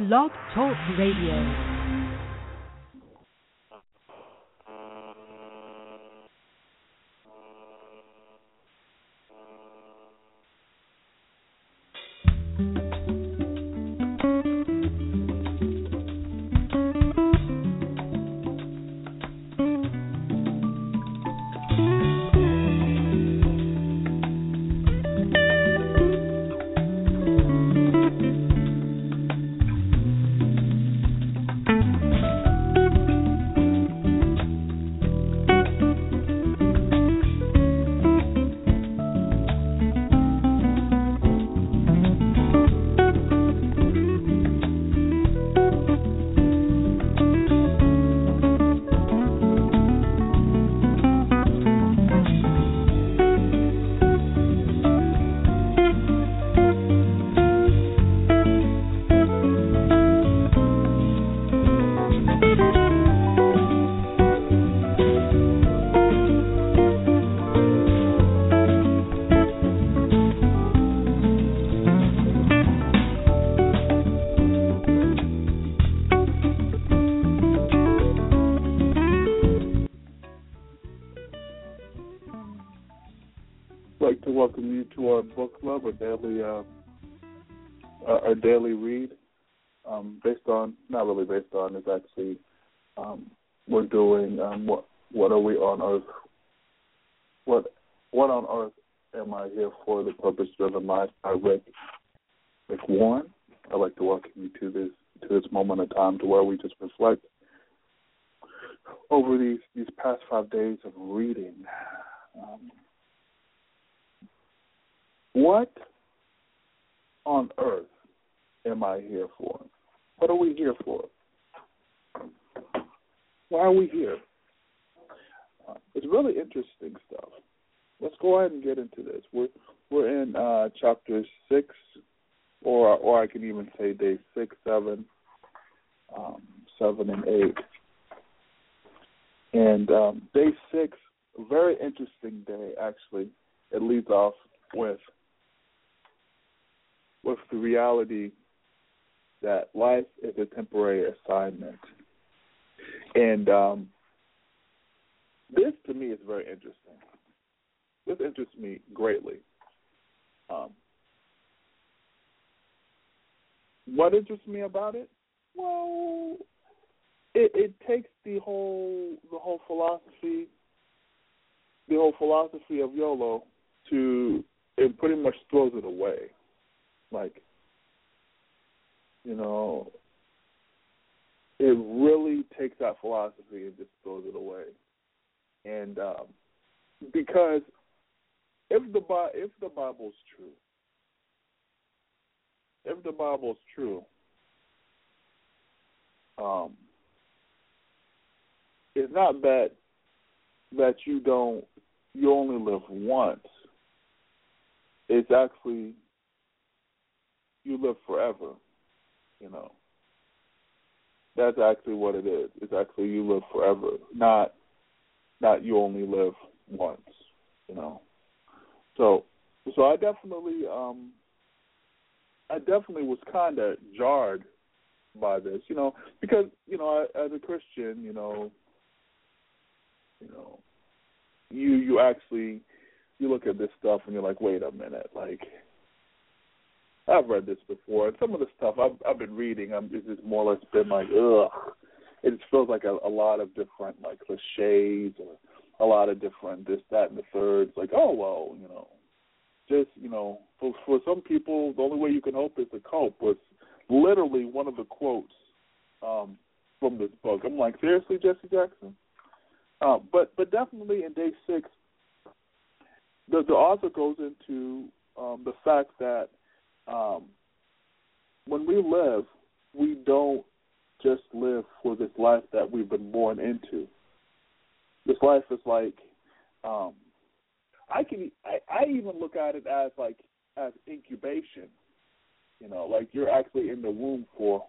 Blog Talk Radio. Our daily read, based on, not really based on, is actually we're doing what are we on earth? What on earth am I here for? The Purpose-Driven Life by Rick Warren. I'd like to welcome you to this moment of time, to where we just reflect over these past 5 days of reading. What on earth am I here for? What are we here for? Why are we here? It's really interesting stuff. Let's go ahead and get into this. We're in chapter 6, or I can even say day 6, 7, 7 and 8. And day 6, a very interesting day, actually. It leads off with the reality that life is a temporary assignment. And this, to me, is very interesting. This interests me greatly. What interests me about it? Well, it takes the whole philosophy of YOLO it pretty much throws it away. Like, it really takes that philosophy and just throws it away. And because if the Bible's true, it's not that you only live once. It's actually you live forever, That's actually what it is. It's actually you live forever, not you only live once, So I definitely was kind of jarred by this, because as a Christian, you actually you look at this stuff and you're like, wait a minute, like, I've read this before, and some of the stuff I've been reading, it's just more or less been like, ugh. It just feels like a lot of different, like, cliches, or a lot of different this, that, and the third. It's like, oh, well, just, for some people, the only way you can hope is to cope, was literally one of the quotes from this book. I'm like, seriously, Jesse Jackson? But definitely in day 6, the author goes into the fact that when we live, we don't just live for this life that we've been born into. This life is like, I even look at it as incubation. Like you're actually in the womb for.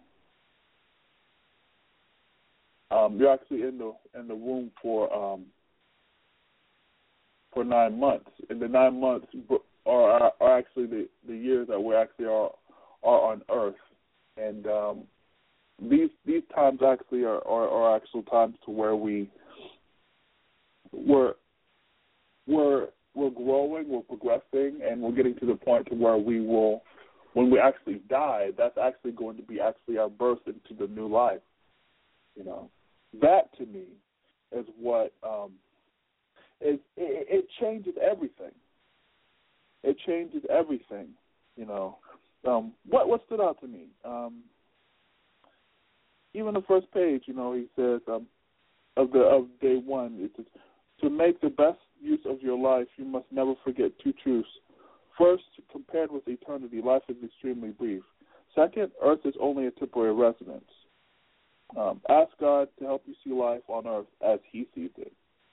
You're actually in the womb for 9 months, and the 9 months are actually the years that we actually are on Earth, and these times actually are actual times to where we're growing, we're progressing, and we're getting to the point to where we will, when we actually die, that's actually going to be actually our birth into the new life. That to me is what it changes everything. It changes everything. What stood out to me? Even the first page, he says of day one, it says, to make the best use of your life, you must never forget two truths. First, compared with eternity, life is extremely brief. Second, earth is only a temporary residence. Ask God to help you see life on earth as he sees it.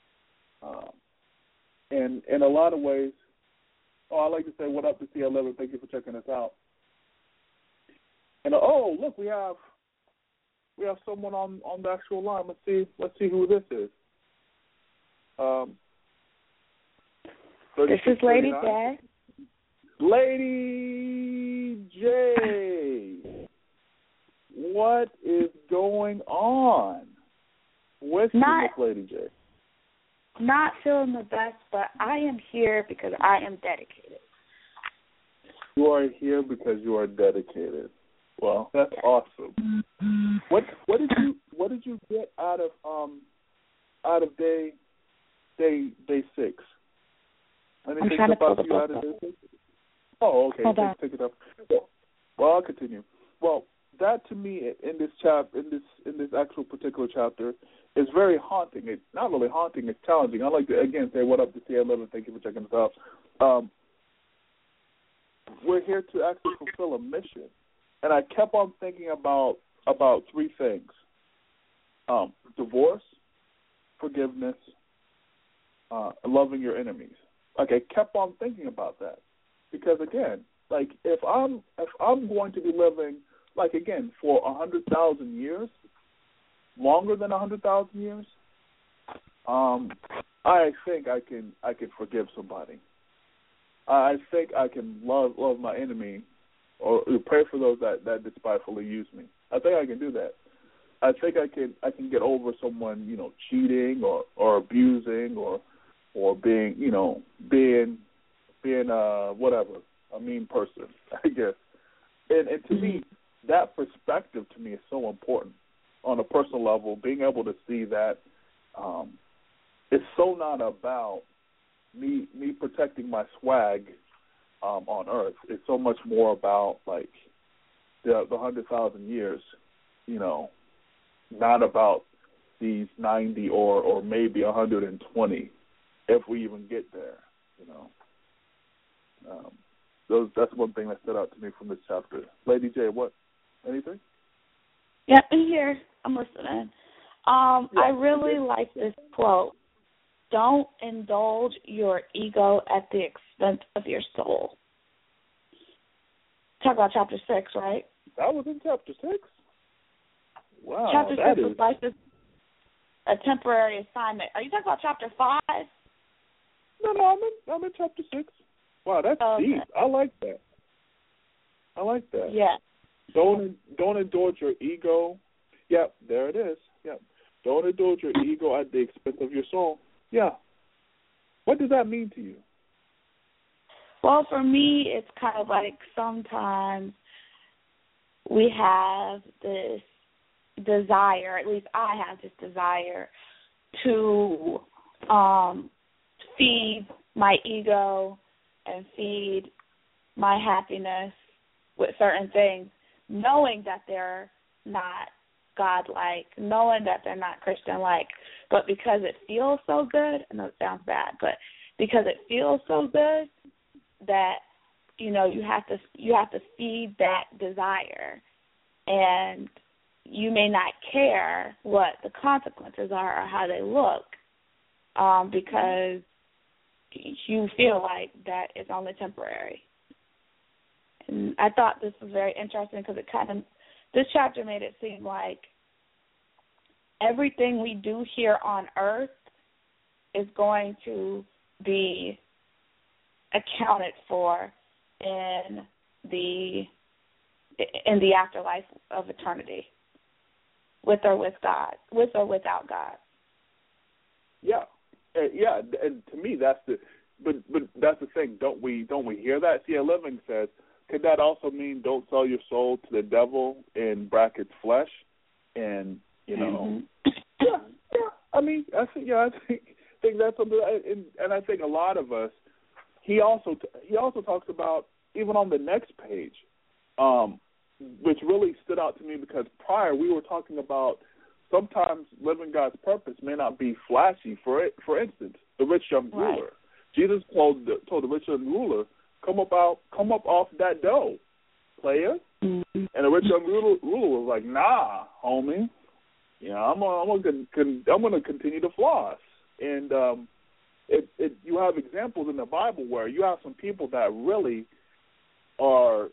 And in a lot of ways, I like to say, what up to C11? Thank you for checking us out. And look, we have someone on the actual line. Let's see who this is. This is Lady J. Lady J, what is going on with you, Lady J? Not feeling the best, but I am here because I am dedicated. You are here because you are dedicated. Well, that's awesome. What did you get out of day 6? Anything I'm trying to pull the book out of day 6? Oh, okay. Hold on. Pick it up. Well, I'll continue. Well, that to me in this actual particular chapter is very haunting. It's not really haunting. It's challenging. I'd like to again say what up to C11. Thank you for checking us out. We're here to actually fulfill a mission, and I kept on thinking about three things: divorce, forgiveness, loving your enemies. Like, I kept on thinking about that because, again, like if I'm going to be living, like, again, for 100,000 years, longer than 100,000 years, I think I can forgive somebody. I think I can love my enemy, or pray for those that despitefully use me. I think I can do that. I think I can get over someone, cheating or abusing or being whatever, a mean person, I guess. And to me, that perspective to me is so important on a personal level. Being able to see that it's so not about me protecting my swag on Earth. It's so much more about like the 100,000 years, not about these 90 or maybe 120 if we even get there, That's one thing that stood out to me from this chapter. Lady J, anything? Yeah, I'm here. I'm listening. I really like this quote. Don't indulge your ego at the expense of your soul. Talk about chapter 6, right? That was in chapter 6? Wow. Chapter 6 was life is a temporary assignment. Are you talking about chapter 5? No, I'm in chapter 6. Wow, that's deep. I like that. Yeah. Don't indulge your ego. Yep, there it is. Yep. Don't indulge your ego at the expense of your soul. Yeah. What does that mean to you? Well, for me, it's kind of like sometimes we have this desire, at least I have this desire, to feed my ego and feed my happiness with certain things, knowing that they're not God-like, knowing that they're not Christian-like, but because it feels so good, I know it sounds bad, but because it feels so good that, you have to feed that desire, and you may not care what the consequences are or how they look, because you feel like that it's only temporary. And I thought this was very interesting because this chapter made it seem like everything we do here on earth is going to be accounted for in the afterlife of eternity. with or without God. Yeah, and to me that's but that's the thing. Don't we hear that? C.L. Living says, could that also mean don't sell your soul to the devil, in brackets flesh? And you know, yeah. I mean, I think that's something, and I think a lot of us. He also talks about, even on the next page, which really stood out to me, because prior we were talking about sometimes living God's purpose may not be flashy. For instance, the rich young ruler. Right. Jesus told the rich young ruler, come up off that dough, player. Mm-hmm. And the rich young ruler was like, nah, homie. I'm gonna continue to floss. And you have examples in the Bible where you have some people that really are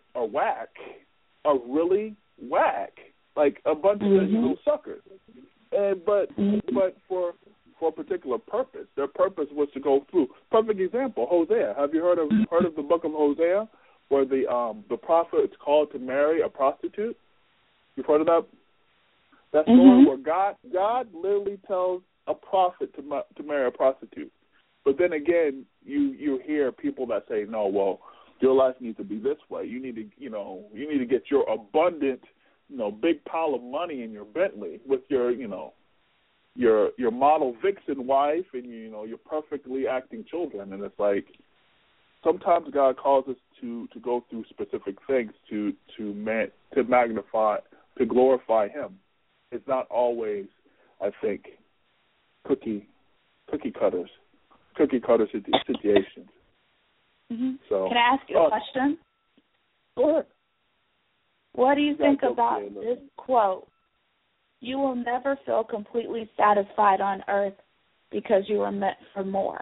really whack, like a bunch of suckers. But for a particular purpose, their purpose was to go through. Perfect example, Hosea. Have you heard of the book of Hosea, where the prophet is called to marry a prostitute? You've heard of that story where God literally tells a prophet to marry a prostitute. But then again, you hear people that say, no, well, your life needs to be this way. You need to get your abundant, big pile of money in your Bentley with your model vixen wife and your perfectly acting children. And it's like, sometimes God calls us to go through specific things to magnify, to glorify Him. It's not always, I think, cookie cutter situations. Mm-hmm. So, can I ask you a question? Go ahead. What do you think about this quote? You will never feel completely satisfied on earth because you were meant for more.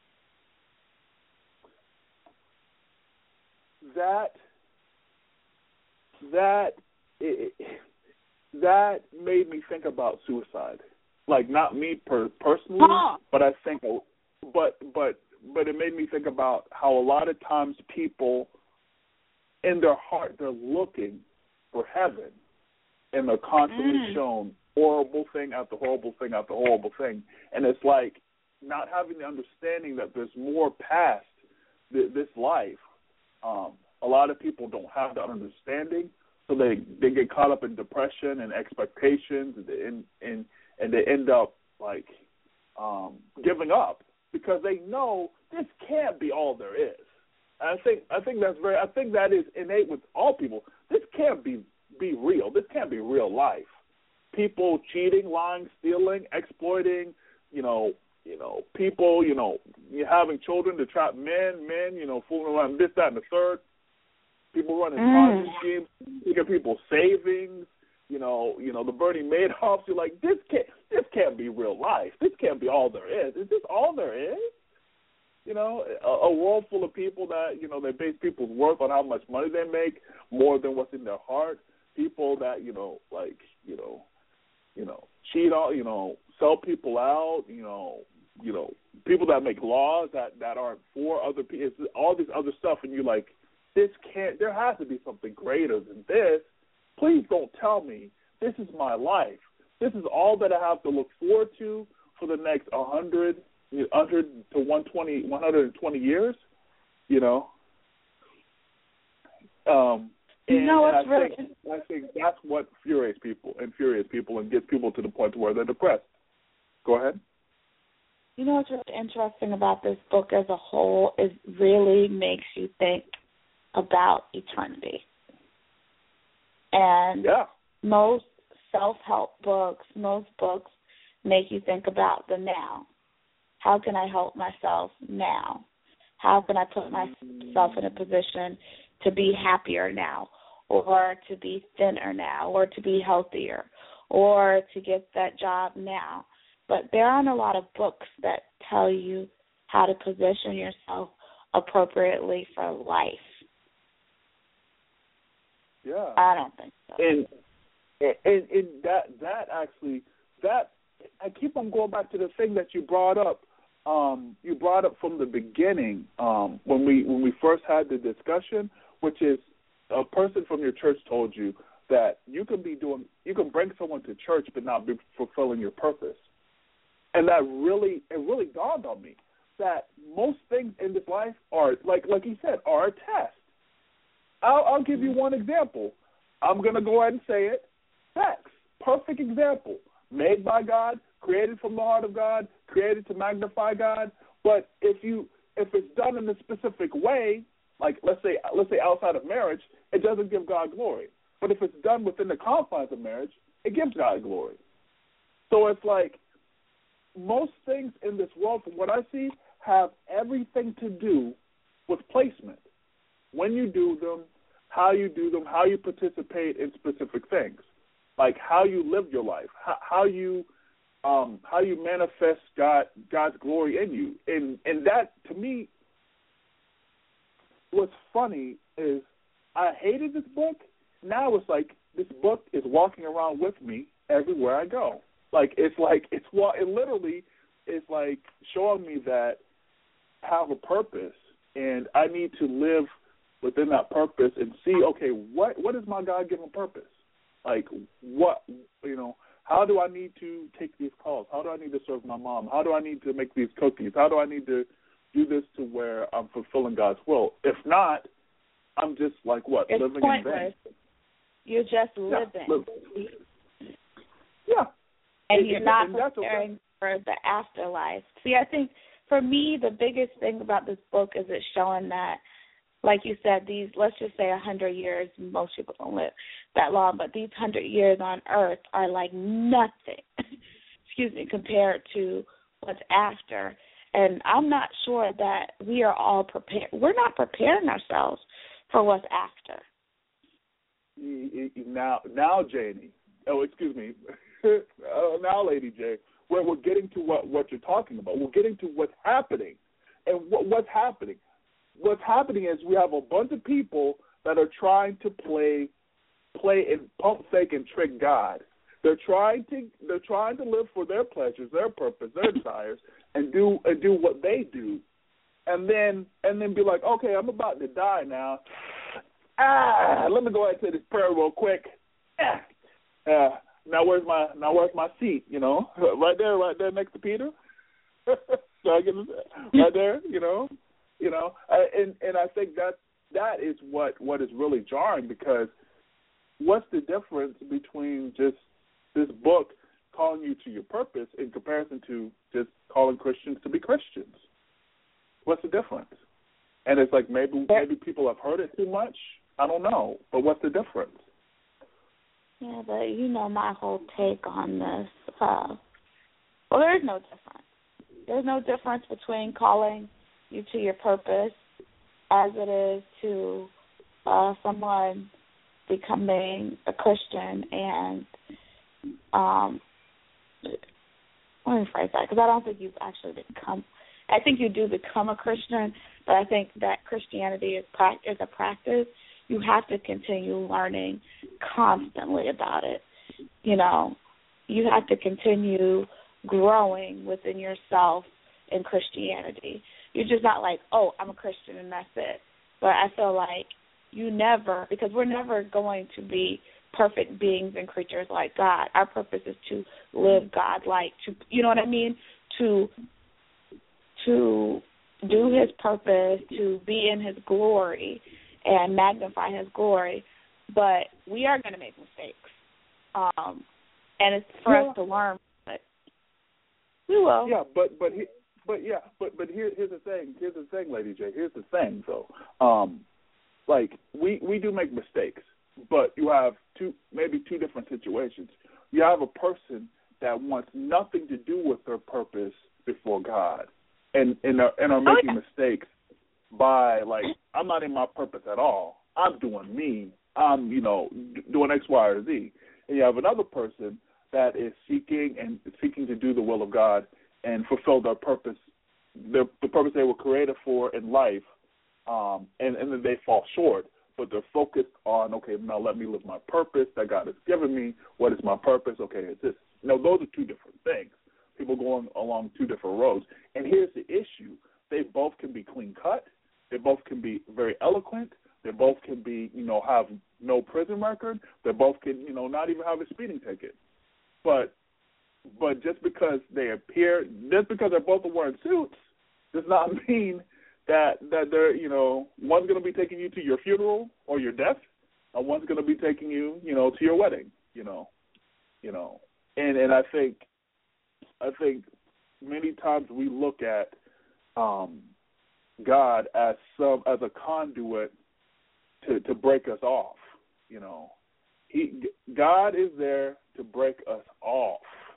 That made me think about suicide. Like, not me personally, but I think, but it made me think about how a lot of times people, in their heart, they're looking for heaven, and they're constantly shown horrible thing after horrible thing after horrible thing, and it's like not having the understanding that there's more past this life. A lot of people don't have that understanding, so they get caught up in depression and expectations, and they end up like giving up because they know this can't be all there is. And I think that is innate with all people. This can't be real. This can't be real life. People cheating, lying, stealing, exploiting, people, having children to trap men, fooling around this, that, and the third. People running Ponzi schemes, taking people's savings, the Bernie Madoffs. You're like, this can't be real life. This can't be all there is. Is this all there is? A world full of people that, they base people's worth on how much money they make more than what's in their heart. People that, cheat on, sell people out, people that make laws that aren't for other people. It's all this other stuff, and you're like, there has to be something greater than this. Please don't tell me this is my life. This is all that I have to look forward to for the next 100 to 120 years, I think that's what infuriates people and gets people to the point where they're depressed. Go ahead. What's really interesting about this book as a whole is really makes you think about eternity. And most self-help books, most books make you think about the now. How can I help myself now? How can I put myself in a position to be happier now, or to be thinner now, or to be healthier, or to get that job now? But there aren't a lot of books that tell you how to position yourself appropriately for life. Yeah. I don't think so. And that actually, I keep on going back to the thing that you brought up. You brought up from the beginning when we first had the discussion, which is a person from your church told you that you can bring someone to church but not be fulfilling your purpose. And that really dawned on me that most things in this life are, like you said, are a test. I'll give you one example. I'm going to go ahead and say it. Sex, perfect example. Made by God, created from the heart of God, created to magnify God. But if it's done in a specific way, like let's say outside of marriage, it doesn't give God glory. But if it's done within the confines of marriage, it gives God glory. So it's like most things in this world, from what I see, have everything to do with placement. When you do them, how you participate in specific things, like how you live your life, how you manifest God's glory in you. And that, to me, what's funny is I hated this book. Now it's like this book is walking around with me everywhere I go. It's literally showing me that I have a purpose, and I need to live within that purpose and see, okay, what is my God-given purpose? Like, how do I need to take these calls? How do I need to serve my mom? How do I need to make these cookies? How do I need to do this to where I'm fulfilling God's will? If not, I'm just it's living pointless. in vain. You're just living. Yeah. And you're not preparing for the afterlife. See, I think for me, the biggest thing about this book is it's showing that, like you said, these, let's just say 100 years, most people don't live that long, but these 100 years on earth are like nothing, compared to what's after. And I'm not sure that we are all prepared. We're not preparing ourselves for what's after. Now, Janie. Oh, excuse me. Now, Lady J, we're getting to what you're talking about. We're getting to what's happening. And what's happening? What's happening is we have a bunch of people that are trying to play and pump fake and trick God. They're trying to live for their pleasures, their purpose, their desires, and do what they do, and then be like, okay, I'm about to die now. Let me go ahead and say this prayer real quick. Now where's my seat? Right there next to Peter. So I get right there. And I think that is what is really jarring, because what's the difference between just this book calling you to your purpose in comparison to just calling Christians to be Christians? What's the difference? And it's like maybe people have heard it too much. I don't know, but what's the difference? Yeah, but my whole take on this. There is no difference. There's no difference between calling you to your purpose as it is to someone becoming a Christian. And let me phrase that, because I don't think you've actually become. I think you do become a Christian, but I think that Christianity is a practice. You have to continue learning constantly about it. You have to continue growing within yourself in Christianity. You're just not like, oh, I'm a Christian and that's it. But I feel like because we're never going to be perfect beings and creatures like God. Our purpose is to live God-like, you know what I mean? To do His purpose, to be in His glory and magnify His glory. But we are going to make mistakes, and it's for us to learn. But we will. Yeah, but here's the thing. Here's the thing, Lady J. Here's the thing, though. We do make mistakes, but you have maybe two different situations. You have a person that wants nothing to do with their purpose before God, and are making mistakes by I'm not in my purpose at all. I'm doing me. I'm doing X, Y, or Z. And you have another person that is seeking to do the will of God and fulfill their purpose, the purpose they were created for in life, and then they fall short. But they're focused on, okay, now let me live my purpose that God has given me. What is my purpose? Okay, it's this. Those are two different things. People going along two different roads. And here's the issue. They both can be clean cut. They both can be very eloquent. They both can be, have no prison record. They both can, not even have a speeding ticket. But just because they're both wearing suits does not mean that they're, one's going to be taking you to your funeral or your death, and one's going to be taking you, to your wedding, And I think many times we look at God as a conduit to break us off. God is there to break us off,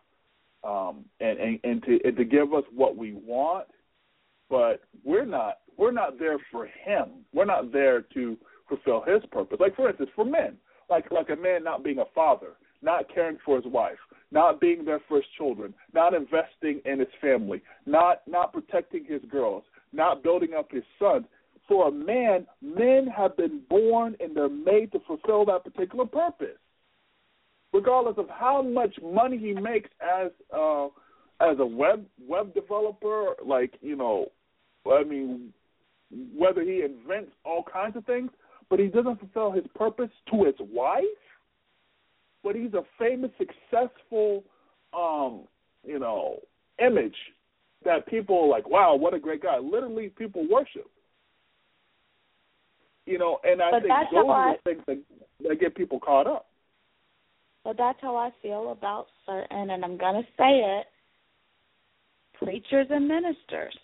and to give us what we want, but we're not there for Him. We're not there to fulfill His purpose. Like, for instance, for men, like a man not being a father, not caring for his wife, not being there for his children, not investing in his family, not protecting his girls, not building up his sons. For a man, men have been born and they're made to fulfill that particular purpose, regardless of how much money he makes as a web developer. Whether he invents all kinds of things, but he doesn't fulfill his purpose to his wife. But he's a famous, successful, image that people are like, wow, what a great guy. Literally, people worship. And I think those are the things that get people caught up. But that's how I feel about certain, and I'm going to say it, preachers and ministers.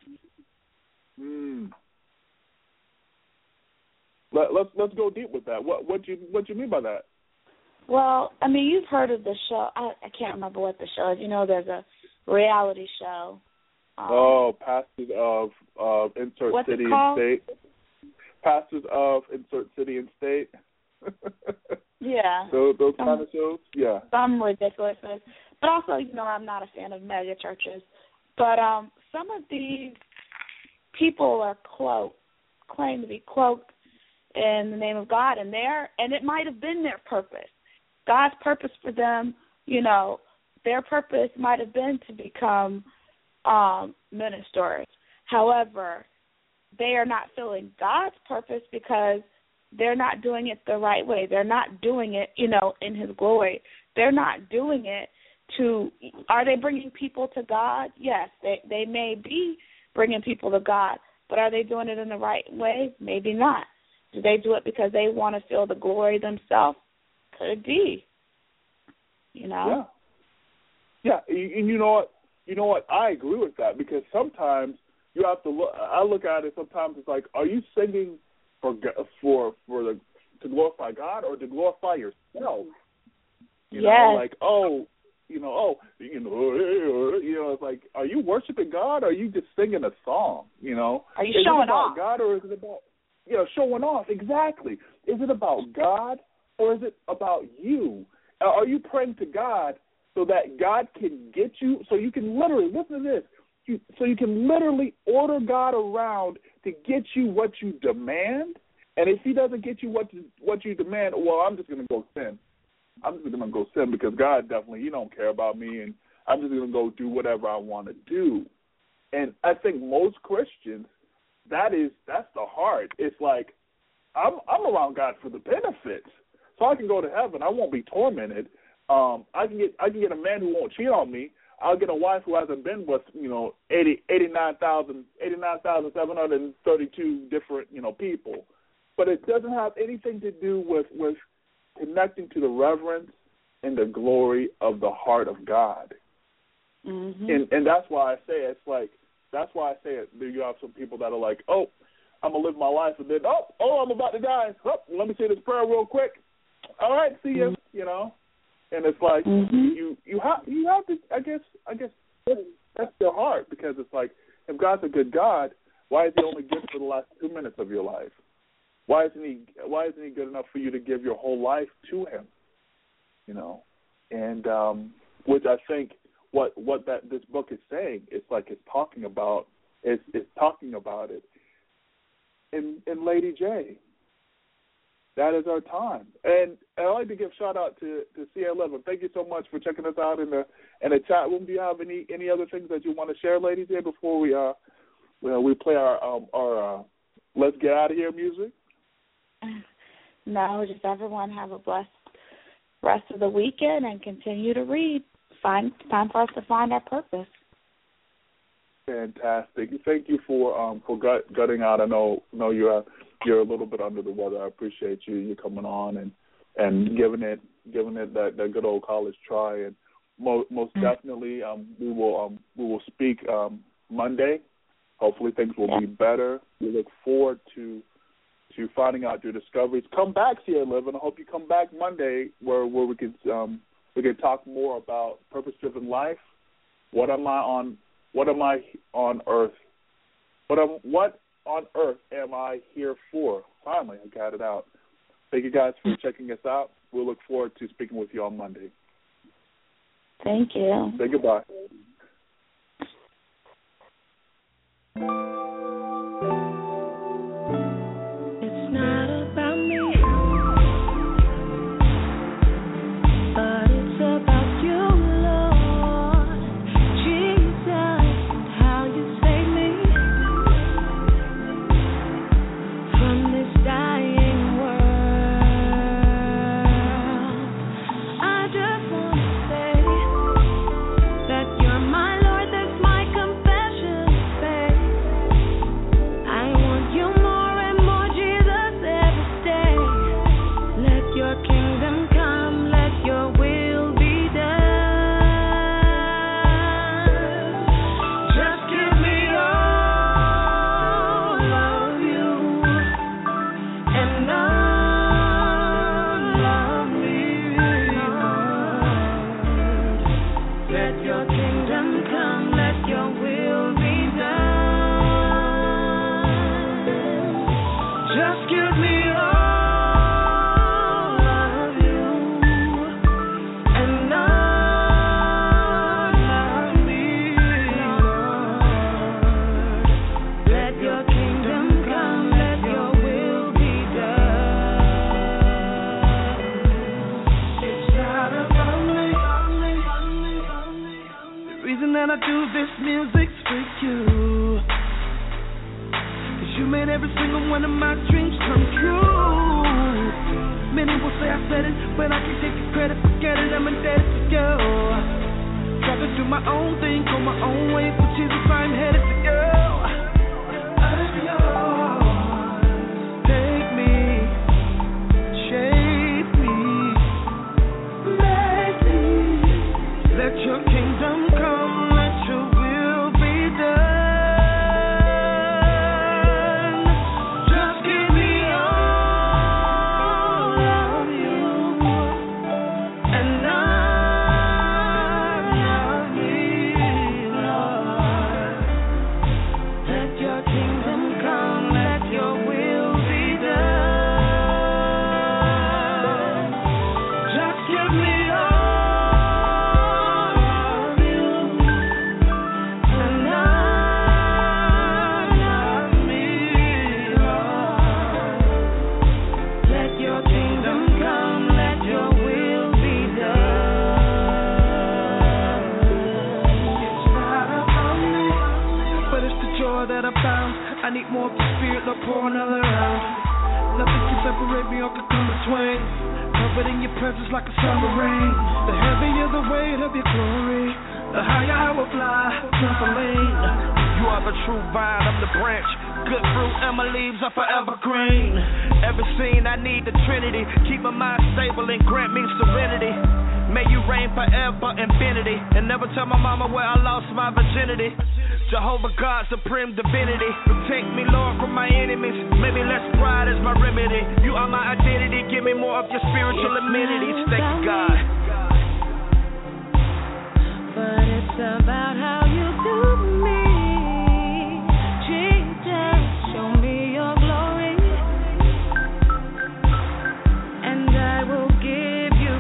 Let's go deep with that. What you mean by that? Well, you've heard of the show. I can't remember what the show is. There's a reality show. Pastors of insert what's city it and called? state. Pastors of insert city and state. Yeah. Those kind of shows? Yeah. Some ridiculousness. But also, I'm not a fan of mega churches. But some of these people are claim to be cloaked in the name of God, and it might have been their purpose. God's purpose for them, their purpose might have been to become ministers. However, they are not filling God's purpose because they're not doing it the right way. They're not doing it, in His glory. They're not doing it are they bringing people to God? Yes, they may be bringing people to God, but are they doing it in the right way? Maybe not. Do they do it because they want to feel the glory themselves? Could be. Yeah. Yeah, and you know what? I agree with that, because sometimes you have to look. I look at it sometimes. It's like, are you singing to glorify God or to glorify yourself? It's like, are you worshiping God or are you just singing a song? Are you showing off? God, or is it about showing off? Exactly. Is it about God or is it about you? Are you praying to God so that God can get you? So you can literally, listen to this, so you can literally order God around to get you what you demand. And if He doesn't get you what you demand, well, I'm just going to go sin. I'm just going to go sin because God definitely, He don't care about me, and I'm just going to go do whatever I want to do. And I think most Christians, that's the heart. It's like, I'm around God for the benefits, so I can go to heaven. I won't be tormented. I can get a man who won't cheat on me. I'll get a wife who hasn't been with 89,732 different people. But it doesn't have anything to do with connecting to the reverence and the glory of the heart of God. Mm-hmm. And that's why I say it. You have some people that are like, oh, I'm going to live my life, and then, I'm about to die. Oh, let me say this prayer real quick. All right, see you, And it's like, you have to, I guess that's their heart, because it's like, if God's a good God, why is He only good for the last 2 minutes of your life? Why isn't he good enough for you to give your whole life to Him? And which I think what this book is saying, it's talking about it in Lady J. That is our time. And I'd like to give shout out to CA11. Thank you so much for checking us out in the chat room. Do you have any other things that you want to share, Lady J, before we play our Let's Get Out of Here music? No, just everyone have a blessed rest of the weekend and continue to read. Time for us to find our purpose. Fantastic. Thank you for gutting out. I know you're a little bit under the weather. I appreciate you coming on and giving it that good old college try. And most definitely we will speak Monday. Hopefully things will be better. We look forward to finding out your discoveries. Come back, Sierra Living. I hope you come back Monday where we can talk more about purpose-driven life. What am I on earth? What on earth am I here for? Finally, I got it out. Thank you guys for checking us out. We'll look forward to speaking with you on Monday. Thank you. Say goodbye. It's not about me, but it's about you, Lord Jesus, how you save me from this dying world. I just want to say that you're my Lord, that's my confession, faith. I want you more and more, Jesus, every day. Let your kingdom come, let your will be done. Just give me all of you and none of me, Lord. Let your kingdom come, let your will be done. Just give me all of you and none of me, Lord. Let your kingdom come, let your will be done. It's not about me. The reason that I do this music's for you. 'Cause you made every single one of my dreams come true. Many will say I said it, but I can't take the credit, forget it, I'm indebted to you. Try to do my own thing, go my own way, but Jesus, I'm headed to you. I'm yours. Take me, shape me, make me. Let your kingdom come, let your will be done. Just give me all of you and none of me, Lord. Let your kingdom come, let your will be done. Just give me all of you and none of me, Lord. Let your kingdom come, let your will be done. It's not about me, but it's the joy that I found. I need more of the Spirit, Lord, pour another round. Nothing can separate me or can come between. Covered in your presence like a summer rain. The heavier the weight of your glory, the higher I will fly, trampoline. You are the true vine, I'm the branch. Good fruit and my leaves are forever green. Every scene I need the Trinity. Keep my mind stable and grant me serenity. May you reign forever, infinity. And never tell my mama where I lost my virginity. Jehovah God, supreme divinity. Protect me, Lord, from my enemies. Maybe less pride is my remedy. You are my identity. Give me more of your spiritual amenities. Thank you, God. But it's about how you do me. Jesus, show me your glory, and I will give you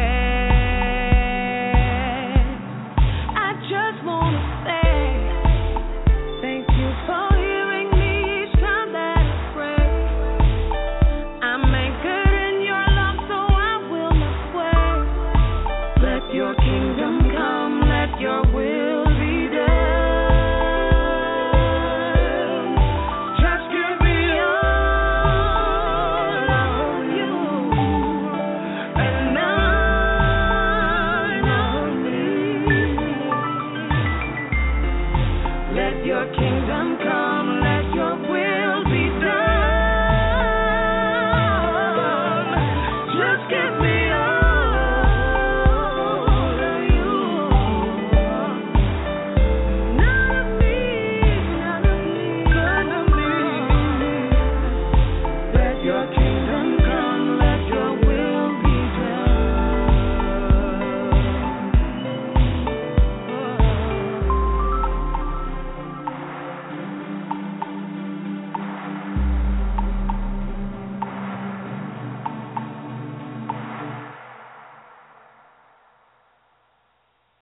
praise. I just want to say thank you for hearing me each time that I pray. I'm anchored in your love, so I will not sway. Let your kingdom